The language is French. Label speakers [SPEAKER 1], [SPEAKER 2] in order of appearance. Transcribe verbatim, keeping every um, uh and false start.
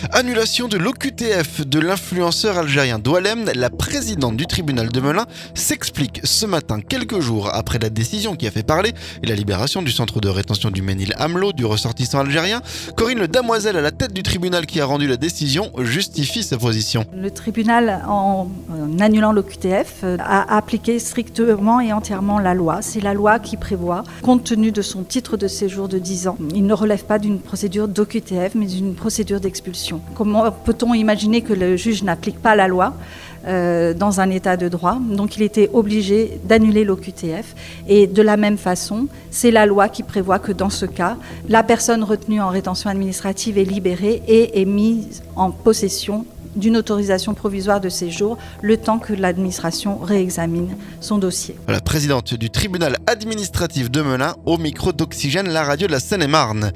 [SPEAKER 1] Annulation de l'O Q T F de l'influenceur algérien Doualem. La présidente du tribunal de Melun s'explique ce matin, quelques jours après la décision qui a fait parler et la libération du centre de rétention du Ménil-Amelot du ressortissant algérien. Corinne Le Damoiselle, à la tête du tribunal qui a rendu la décision, justifie sa position.
[SPEAKER 2] Le tribunal, en, en annulant l'O Q T F, a appliqué strictement et entièrement la loi. C'est la loi qui prévoit, compte tenu de son titre de séjour de dix ans, il ne relève pas d'une procédure d'O Q T F, mais d'une procédure d'expulsion. Comment peut-on imaginer que le juge n'applique pas la loi euh, dans un état de droit ? Donc il était obligé d'annuler l'O Q T F. Et de la même façon, c'est la loi qui prévoit que dans ce cas, la personne retenue en rétention administrative est libérée et est mise en possession d'une autorisation provisoire de séjour, le temps que l'administration réexamine son dossier.
[SPEAKER 1] La présidente du tribunal administratif de Melun au micro d'Oxygène, la radio de la Seine-et-Marne.